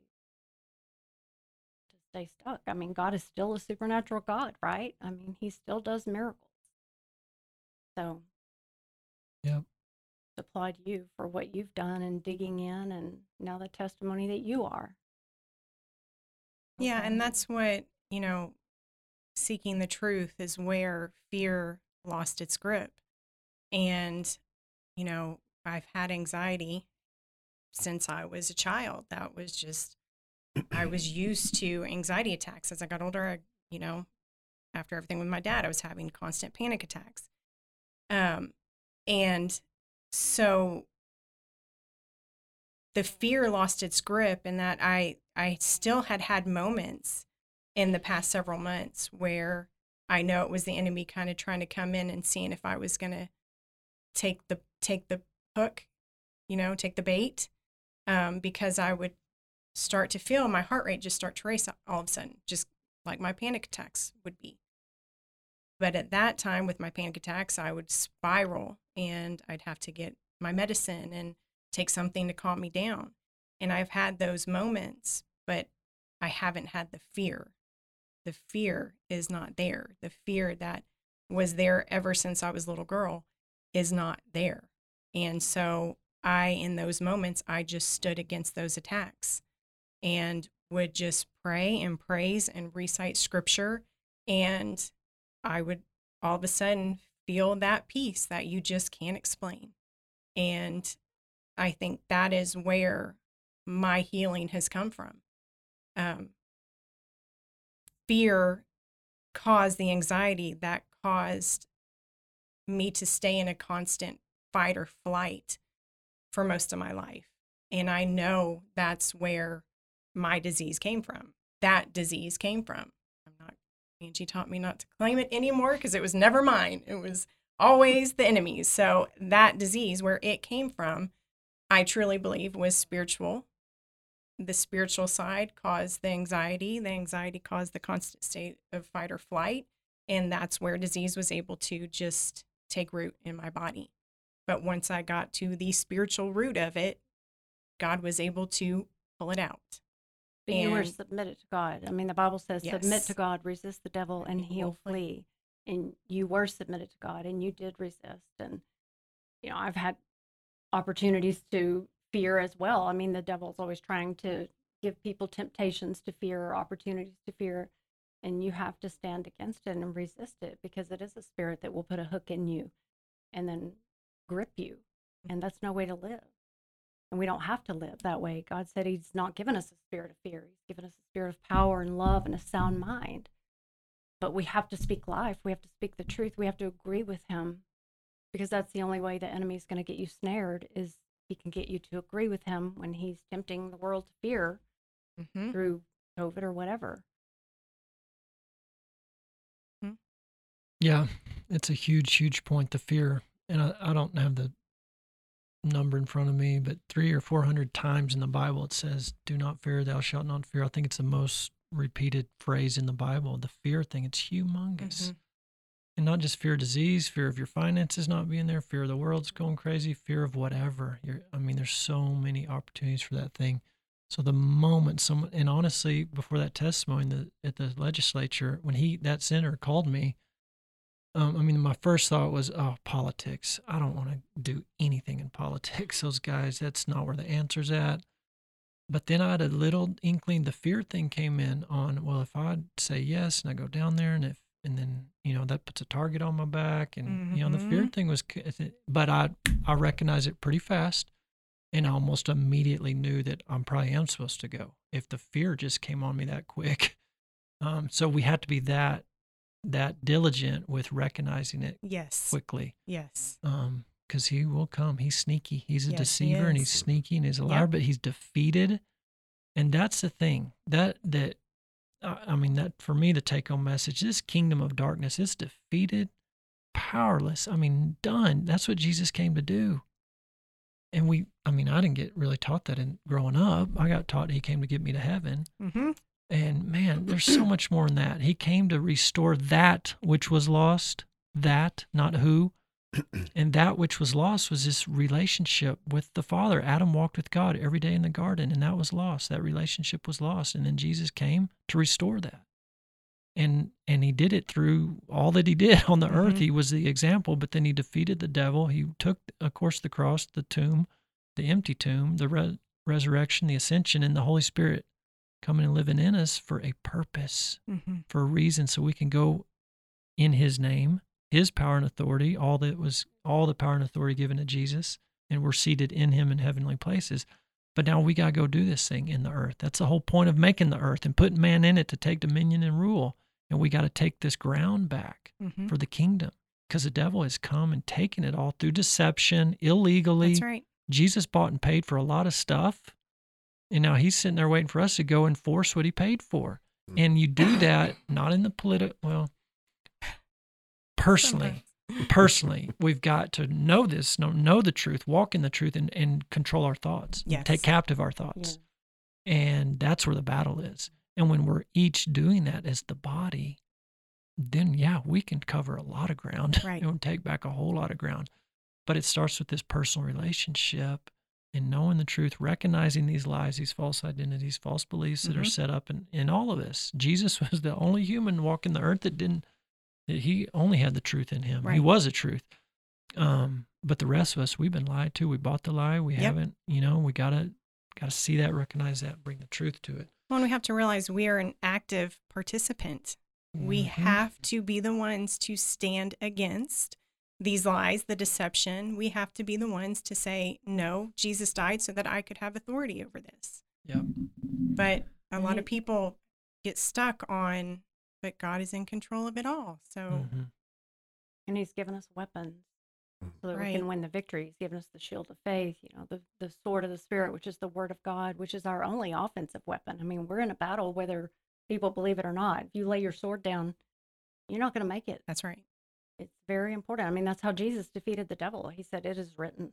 just stay stuck. I mean, God is still a supernatural God, right? I mean, He still does miracles. So Yep. applaud you for what you've done and digging in, and now the testimony that you are. Yeah, Okay. and that's what, you know, seeking the truth is where fear lost its grip. And, you know, I've had anxiety since I was a child. That was just, I was used to anxiety attacks. As I got older, I, you know, after everything with my dad, I was having constant panic attacks. Um, and so the fear lost its grip, and that I, I still had had moments in the past several months where I know it was the enemy kind of trying to come in and seeing if I was going to take the, take the hook, you know, take the bait. Um, because I would start to feel my heart rate just start to race all of a sudden, just like my panic attacks would be. But at that time with my panic attacks, I would spiral and I'd have to get my medicine and take something to calm me down. And I've had those moments, but I haven't had the fear. The fear is not there. The fear that was there ever since I was a little girl is not there. And so I, in those moments, I just stood against those attacks and would just pray and praise and recite scripture. And I would all of a sudden feel that peace that you just can't explain. And I think that is where my healing has come from. Um, fear caused the anxiety that caused me to stay in a constant fight or flight for most of my life. And I know that's where my disease came from. That disease came from. I'm not, Angie taught me not to claim it anymore because it was never mine. It was always the enemy's. So that disease, where it came from, I truly believe was spiritual. The spiritual side caused the anxiety. The anxiety caused the constant state of fight or flight. And that's where disease was able to just take root in my body. But once I got to the spiritual root of it, God was able to pull it out. But you were And- submitted to God. I mean, the Bible says, submit Yes. to God, resist the devil, and He he'll will flee. flee. And you were submitted to God, and you did resist. And, you know, I've had opportunities to fear as well. I mean, the devil's always trying to give people temptations to fear or opportunities to fear. And you have to stand against it and resist it, because it is a spirit that will put a hook in you and then grip you. And that's no way to live. And we don't have to live that way. God said He's not given us a spirit of fear. He's given us a spirit of power and love and a sound mind. but we have to speak life. We have to speak the truth. We have to agree with him, because that's the only way the enemy is going to get you snared, is he can get you to agree with him when he's tempting the world to fear Mm-hmm. through COVID or whatever. Yeah, it's a huge, huge point, the fear. And I, I don't have the number in front of me, but three or four hundred times in the Bible it says, do not fear, thou shalt not fear. I think it's the most repeated phrase in the Bible. The fear thing, it's humongous. Mm-hmm. And not just fear of disease, fear of your finances not being there, fear of the world's going crazy, fear of whatever. You're, I mean, there's so many opportunities for that thing. So the moment someone, and honestly, before that testimony the, at the legislature, when he, that senator called me, um, I mean, my first thought was, oh, politics. I don't want to do anything in politics. Those guys, that's not where the answer's at. But then I had a little inkling, the fear thing came in on, well, if I say yes and I go down there and if, and then, you know, that puts a target on my back and, mm-hmm. you know, the fear thing was, but I, I recognized it pretty fast. And I almost immediately knew that I probably am supposed to go if the fear just came on me that quick. Um, so we had to be that that diligent with recognizing it Yes. quickly. Yes. Um, because he will come. He's sneaky. He's a Yes, deceiver he and he's is. sneaky and he's a liar, Yep. but he's defeated. And that's the thing that that uh, I mean that for me the take home message. This kingdom of darkness is defeated, powerless. I mean, done. That's what Jesus came to do. And we, I mean, I didn't get really taught that in growing up. I got taught he came to get me to heaven. Mm-hmm. And man, there's so much more in that. He came to restore that which was lost, that, not who. And that which was lost was this relationship with the Father. Adam walked with God every day in the garden, and that was lost. That relationship was lost. And then Jesus came to restore that. And and he did it through all that he did on the Mm-hmm. earth. He was the example, but then he defeated the devil. He took, of course, the cross, the tomb, the empty tomb, the re- resurrection, the ascension, and the Holy Spirit coming and living in us for a purpose, Mm-hmm. for a reason, so we can go in his name, his power and authority, all that was all the power and authority given to Jesus, and we're seated in him in heavenly places. But now we got to go do this thing in the earth. That's the whole point of making the earth and putting man in it to take dominion and rule. And we got to take this ground back Mm-hmm. for the kingdom, because the devil has come and taken it all through deception, illegally. That's right. Jesus bought and paid for a lot of stuff. And now he's sitting there waiting for us to go enforce what he paid for. And you do that not in the political, well, personally, personally, we've got to know this, know, know the truth, walk in the truth, and, and control our thoughts, Yes. take captive our thoughts. And that's where the battle is. And when we're each doing that as the body, then yeah, we can cover a lot of ground. Right. It would take back a whole lot of ground. But it starts with this personal relationship and knowing the truth, recognizing these lies, these false identities, false beliefs that are Mhm. set up in, in all of us. Jesus was the only human walking the earth that didn't, that he only had the truth in him. He Right. was the truth. Um, but the rest of us, we've been lied to. We bought the lie. We Yep. haven't, you know, we gotta gotta see that, recognize that, bring the truth to it. Well, and we have to realize we are an active participant. We Mhm. have to be the ones to stand against these lies, the deception. We have to be the ones to say, no, Jesus died so that I could have authority over this. Yep. But a lot Mhm. of people get stuck on, but God is in control of it all. So, Mhm. And he's given us weapons so that we Right. can win the victory. He's given us the shield of faith, you know, the, the sword of the Spirit, which is the word of God, which is our only offensive weapon. I mean, we're in a battle whether people believe it or not. If you lay your sword down, you're not going to make it. that's right. It's very important. I mean, that's how Jesus defeated the devil. He said, it is written.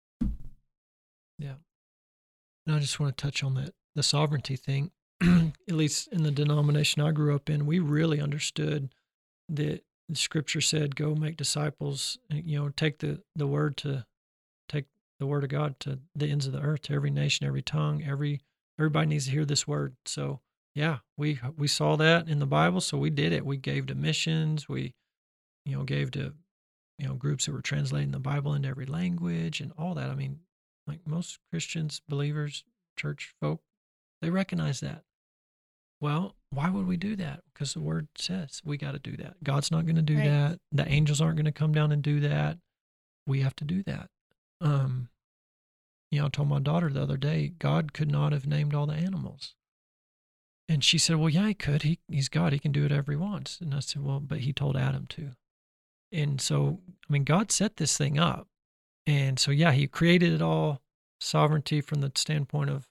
Yeah. And I just want to touch on that, the sovereignty thing. At least in the denomination I grew up in, we really understood that the scripture said, go make disciples, and, you know, take the, the word to, take the word of God to the ends of the earth, to every nation, every tongue, every, everybody needs to hear this word. So yeah, we, we saw that in the Bible. So we did it. We gave to missions. We, you know, gave to, you know, groups that were translating the Bible into every language and all that. I mean, like most Christians, believers, church folk, they recognize that. Well, why would we do that? Because the word says we got to do that. God's not going to do Right. that. The angels aren't going to come down and do that. We have to do that. Um, you know, I told my daughter the other day, God could not have named all the animals. And she said, well, yeah, he could. He, he's God. He can do whatever he wants. And I said, well, but he told Adam to. And so, I mean, God set this thing up. And so, yeah, he created it all, sovereignty from the standpoint of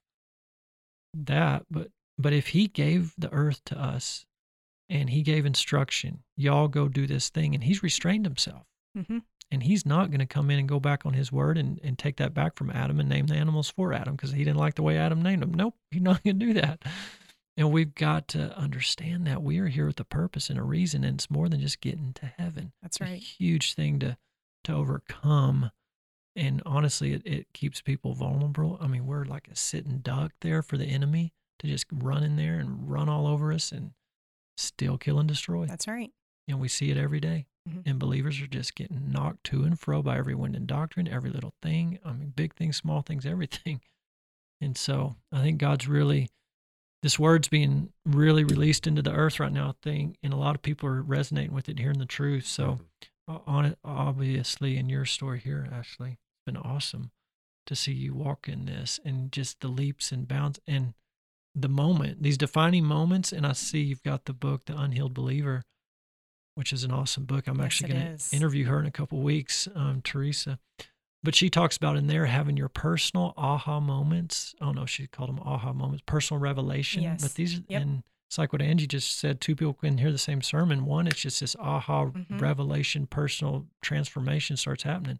that. But, but if he gave the earth to us and he gave instruction, y'all go do this thing, and he's restrained himself. Mm-hmm. And he's not going to come in and go back on his word and, and take that back from Adam and name the animals for Adam because he didn't like the way Adam named them. Nope, he's not going to do that. And we've got to understand that we are here with a purpose and a reason, and it's more than just getting to heaven. That's It's right. a huge thing to to overcome. And honestly, it, it keeps people vulnerable. I mean, we're like a sitting duck there for the enemy to just run in there and run all over us and still kill and destroy. That's right. And we see it every day. Mhm. And believers are just getting knocked to and fro by every wind and doctrine, every little thing. I mean, big things, small things, everything. And so I think God's really, this word's being really released into the earth right now, I think, and a lot of people are resonating with it, hearing the truth. So uh, on it, obviously, in your story here, Ashley, it's been awesome to see you walk in this and just the leaps and bounds and the moment, these defining moments. And I see you've got the book, The Unhealed Believer, which is an awesome book. I'm Yes, actually it going is. to interview her in a couple of weeks, um, Teresa. But she talks about in there having your personal aha moments. I don't know if she called them aha moments, personal revelation. Yes. But these, Yep. and it's like what Angie just said, two people can hear the same sermon. One, it's just this aha Mhm. revelation, personal transformation starts happening.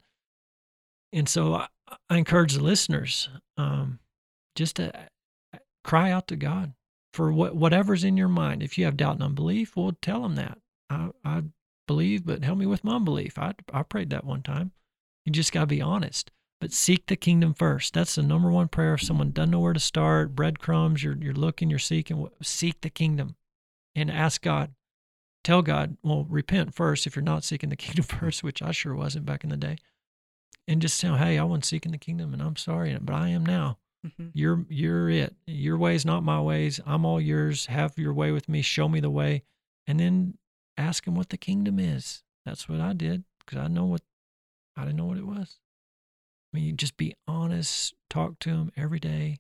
And so I, I encourage the listeners um, just to cry out to God for what, whatever's in your mind. If you have doubt and unbelief, well, tell him that. I, I believe, but help me with my unbelief. I, I prayed that one time. You just got to be honest. But seek the kingdom first. That's the number one prayer. If someone doesn't know where to start, breadcrumbs, you're, you're looking, you're seeking, seek the kingdom and ask God. Tell God, well, repent first if you're not seeking the kingdom first, which I sure wasn't back in the day. And just tell, hey, I wasn't seeking the kingdom, and I'm sorry, but I am now. Mhm. You're you're it. Your ways, not my ways. I'm all yours. Have your way with me. Show me the way. And then ask him what the kingdom is. That's what I did because I know what, I didn't know what it was. I mean, you just be honest, talk to him every day,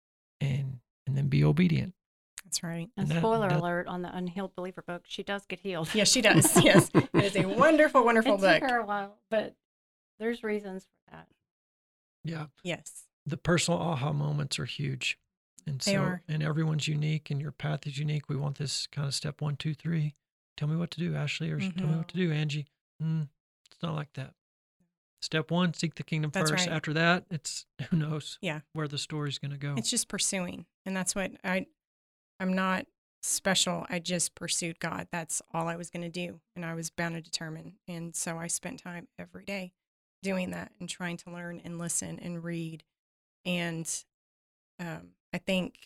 and and then be obedient. That's right. And And that- spoiler that- alert on the Unhealed Believer book, she does get healed. Yes, she does. Yes. It is a wonderful, wonderful It book. took her a while, but there's reasons for that. Yeah. Yes. The personal aha moments are huge. And They so, are. and everyone's unique and your path is unique. We want this kind of step one, two, three. Tell me what to do, Ashley, or tell me what to do, Angie. Mm, it's not like that. Step one, seek the kingdom That's first. right. After that, it's who knows Yeah. where the story's going to go. It's just pursuing. And that's what I, I'm not special. I just pursued God. That's all I was going to do. And I was bound and determined. And so I spent time every day doing that and trying to learn and listen and read. And um, I think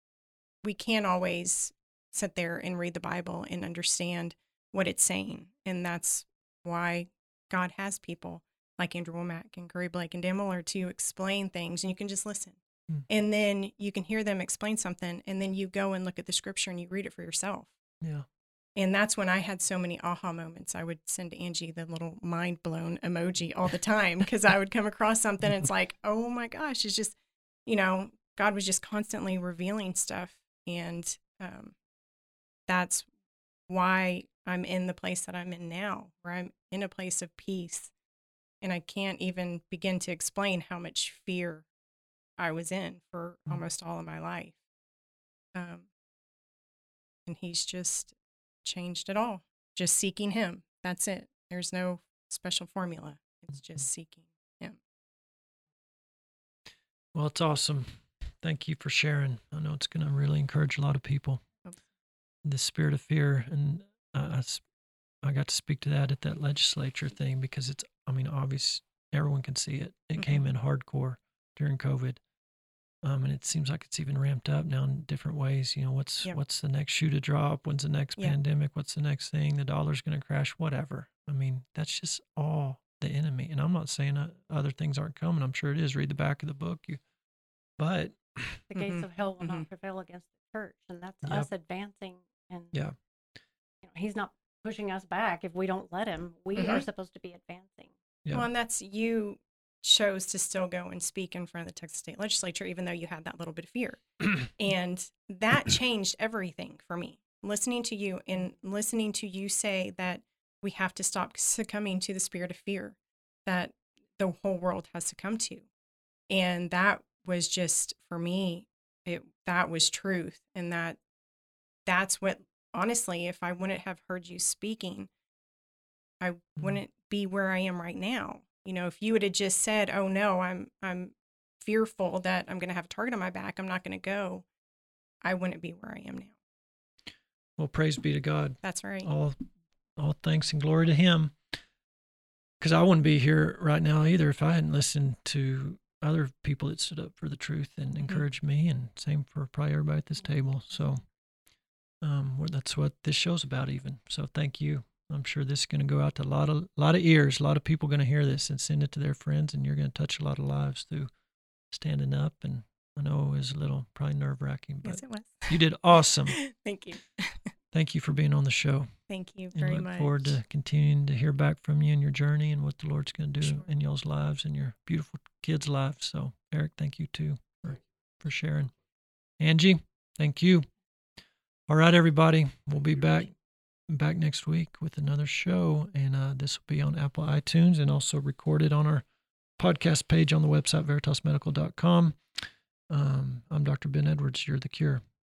we can't always sit there and read the Bible and understand what it's saying. And that's why God has people like Andrew Womack and Curry Blake and Dan Muller to explain things, and you can just listen. Hmm. And then you can hear them explain something, and then you go and look at the scripture and you read it for yourself. Yeah. And that's when I had so many aha moments. I would send Angie the little mind blown emoji all the time because I would come across something and it's like, oh my gosh, it's just, you know, God was just constantly revealing stuff. And um, that's why I'm in the place that I'm in now, where I'm in a place of peace. And I can't even begin to explain how much fear I was in for Mm. almost all of my life. Um, and he's just changed it all. Just seeking him. That's it. There's no special formula. It's just seeking him. Well, it's awesome. Thank you for sharing. I know it's going to really encourage a lot of people. Oops. The spirit of fear. And uh, I, s- I got to speak to that at that legislature thing because it's, I mean, obvious, everyone can see it. It came in hardcore during COVID. Um, and it seems like it's even ramped up now in different ways. You know, what's Yep. what's the next shoe to drop? When's the next Yeah. pandemic? What's the next thing? The dollar's going to crash, whatever. I mean, that's just all the enemy. And I'm not saying uh, other things aren't coming. I'm sure it is. Read the back of the book. You, but The gates Mhm. of hell will Mhm. not prevail against the church, and that's Yep. us advancing. And yeah, you know, he's not pushing us back if we don't let him. We Mhm. are supposed to be advancing. yeah, Well, and that's you chose to still go and speak in front of the Texas State Legislature, even though you had that little bit of fear. And that changed everything for me. Listening to you and listening to you say that we have to stop succumbing to the spirit of fear that the whole world has succumbed to. And that was just, for me, it that was truth. And that that's what, honestly, if I wouldn't have heard you speaking, I wouldn't be where I am right now. You know, if you would have just said, oh no, I'm I'm fearful that I'm going to have a target on my back, I'm not going to go, I wouldn't be where I am now. Well, praise be to God. That's right. All, all thanks and glory to Him. Because I wouldn't be here right now either if I hadn't listened to other people that stood up for the truth and encouraged mm-hmm. me, and same for probably everybody at this table. So um, that's what this show's about even. So thank you. I'm sure this is going to go out to a lot of lot of ears. A lot of people are going to hear this and send it to their friends, and you're going to touch a lot of lives through standing up. And I know it was a little probably nerve-wracking, but yes, it was. You did awesome. Thank you. Thank you for being on the show. Thank you very and look much. Forward to continuing to hear back from you and your journey and what the Lord's going to do sure. in y'all's lives and your beautiful kids' lives. So, Eric, thank you too for, for sharing. Angie, thank you. All right, everybody, we'll be back back next week with another show, and uh, this will be on Apple iTunes and also recorded on our podcast page on the website veritas medical dot com. Um, I'm Doctor Ben Edwards. You're the Cure.